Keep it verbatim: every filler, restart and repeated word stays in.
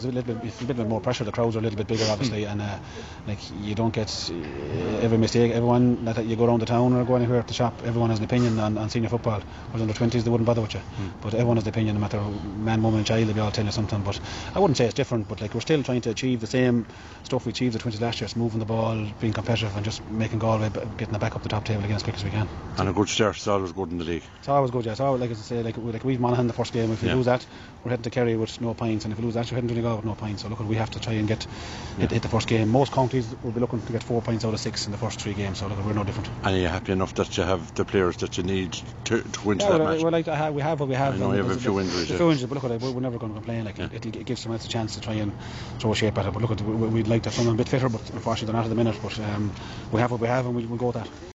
It's a little bit, it's a bit more pressure. The crowds are a little bit bigger, obviously, and uh, like you don't get uh, every mistake. Everyone that you go around the town or go anywhere at the shop, everyone has an opinion on, on senior football. Whereas under twenties, they wouldn't bother with you. Mm. But everyone has an opinion, no matter man, woman, and child. They'll be all telling you something. But I wouldn't say it's different. But like we're still trying to achieve the same stuff we achieved at twenties last year: it's moving the ball, being competitive, and just making Galway getting it back up the top table again as quick as we can. And a good start is always good in the league. It's always good, yeah. It's always, like as I say, like like we've Monaghan the first game. If we yeah. lose that, we're heading to Kerry with no points, and if we lose that, we're heading to Donegal with no points. So look, we have to try and get yeah. hit, hit the first game. Most counties will be looking to get four points out of six in the first three games. So look, we're no different. And are you happy enough that you have the players that you need to, to win yeah, to that well, match? Well, like I have, we have what we have. I know you have a few injuries. A yeah. few injuries, but look, we're, we're never going to complain. Like yeah. it, it gives someone else a chance to try and throw a shape at it. But look, we'd like to have someone a bit fitter, but unfortunately they're not at the minute. But um, we have what we have, and we'll, we'll go with that.